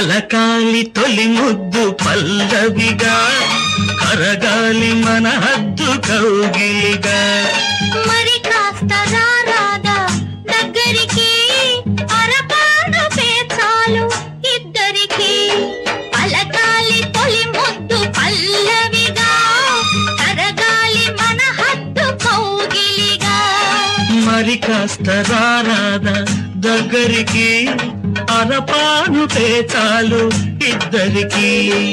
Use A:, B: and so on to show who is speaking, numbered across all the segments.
A: పలకాలి తొలి ముద్దు పల్లవిగా, కరగాలి మన హద్దు కౌగిలిగా.
B: మరి కాస్త రారాదా దగ్గరికి, అరపాను పేచాలు ఇద్దరికి. పలకాలి తొలి ముద్దు పల్లవిగా, కరగాలి మన హద్దు కౌగిలిగా.
A: మరి కాస్త రారాదా దగ్గరికి, అరపాను పేచాలు ఇద్దరికి.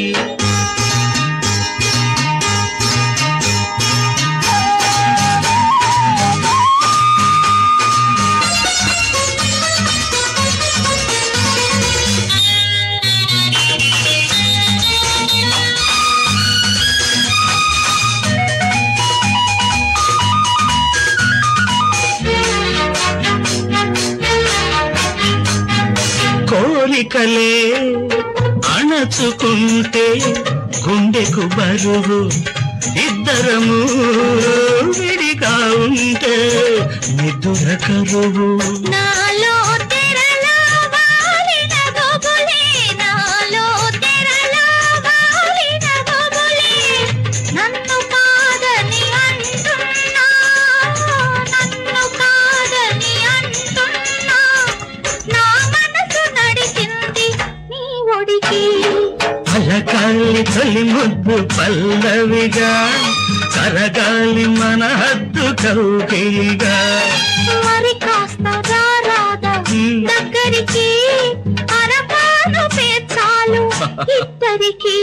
A: కోరికలే అణచుకుంటే గుండెకు బరువు, ఇద్దరము విడిగా ఉంటే నిద్ర కరువు.
B: నాలో తెరలో వాలిన గొబులే, నాలో తెరలో వాలిన గొబులే. నన్ను కాదని అంటున్నా, నన్ను కాదని అంటున్నా. నా మనసు నడిచింది నీ ఒడికి.
A: పలకాలి తొలి ముద్దు పల్లవిగా, కరగాలి మన హద్దు కౌగిలిగా.
B: మరి కాస్త రారాదా దగ్గరికి, అరపాను పేచాలు ఇద్దరికి.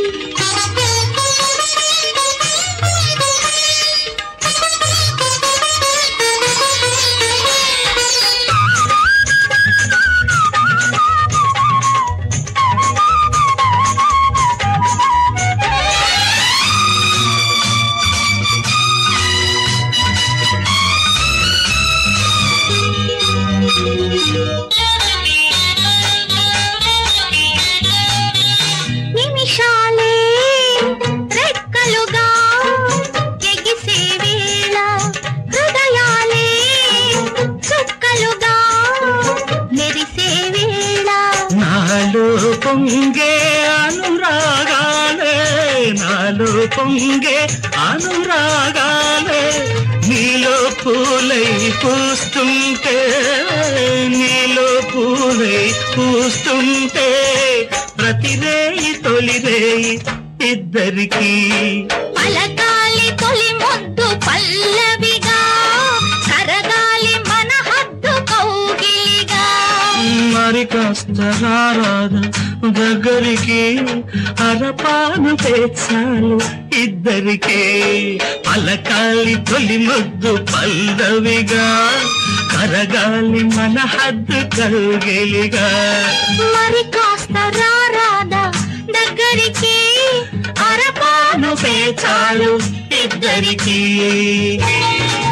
B: నిమిషాలే రెక్కలుగా ఎగిసే వేళ, హృదయాలే చుక్కలుగా మెరిసే వేళ.
A: నాలో పొంగే అనురాగాలే, నాలో పొంగే అనురాగాలే. నీలో పూలై పూస్తుంటే, నీలో పూలై పూస్తుంటే. ప్రతిరేయి తొలిరేయి ఇద్దరికి.
B: పలకాలి తొలి ముద్దు పల్లవిగా, కరగాలి మన హద్దు కౌగిలిగా.
A: మరి కాస్త రారాదా దగ్గరికి, అరపాను పేచాలు ఇద్దరికి. పలకాలి తొలి ముద్దు పల్లవిగా, కరగాలి మన హద్దు కౌగిలిగా.
B: మరి కాస్త రారాదా దగ్గరికి,
A: అరపాను పేచాలు ఇద్దరికి.